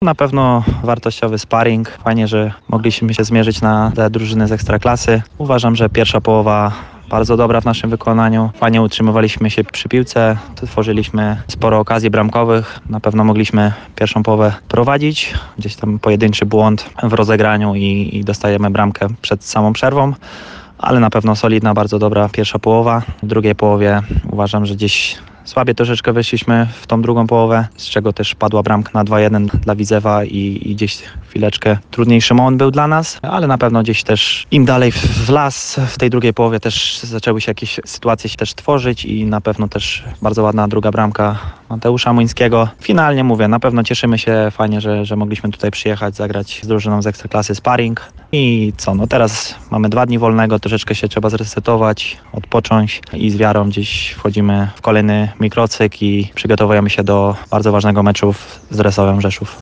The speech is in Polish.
Na pewno wartościowy sparring. Fajnie, że mogliśmy się zmierzyć na te drużyny z Ekstraklasy. Uważam, że pierwsza połowa bardzo dobra w naszym wykonaniu. Fajnie utrzymywaliśmy się przy piłce, tworzyliśmy sporo okazji bramkowych. Na pewno mogliśmy pierwszą połowę prowadzić. Gdzieś tam pojedynczy błąd w rozegraniu i dostajemy bramkę przed samą przerwą. Ale na pewno solidna, bardzo dobra pierwsza połowa. W drugiej połowie uważam, że gdzieś słabiej troszeczkę wyszliśmy w tą drugą połowę, z czego też padła bramka na 2-1 dla Widzewa i gdzieś chwileczkę trudniejszy moment był dla nas, ale na pewno gdzieś też im dalej w las w tej drugiej połowie też zaczęły się jakieś sytuacje się też tworzyć i na pewno też bardzo ładna druga bramka Mateusza Muńskiego. Finalnie mówię, na pewno cieszymy się, fajnie, że mogliśmy tutaj przyjechać, zagrać z drużyną z Ekstraklasy sparring. I co, no teraz mamy 2 dni wolnego, troszeczkę się trzeba zresetować, odpocząć i z wiarą gdzieś wchodzimy w kolejny mikrocykl i przygotowujemy się do bardzo ważnego meczu z Dresowem Rzeszów.